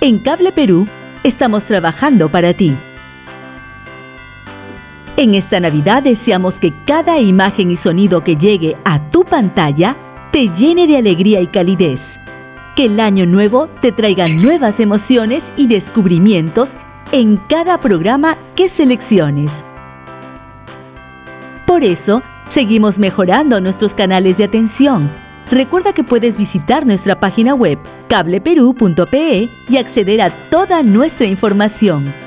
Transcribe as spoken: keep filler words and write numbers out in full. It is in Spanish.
En Cable Perú estamos trabajando para ti. En esta Navidad deseamos que cada imagen y sonido que llegue a tu pantalla te llene de alegría y calidez. Que el año nuevo te traiga nuevas emociones y descubrimientos en cada programa que selecciones. Por eso, seguimos mejorando nuestros canales de atención. Recuerda que puedes visitar nuestra página web cable perú punto pe y acceder a toda nuestra información.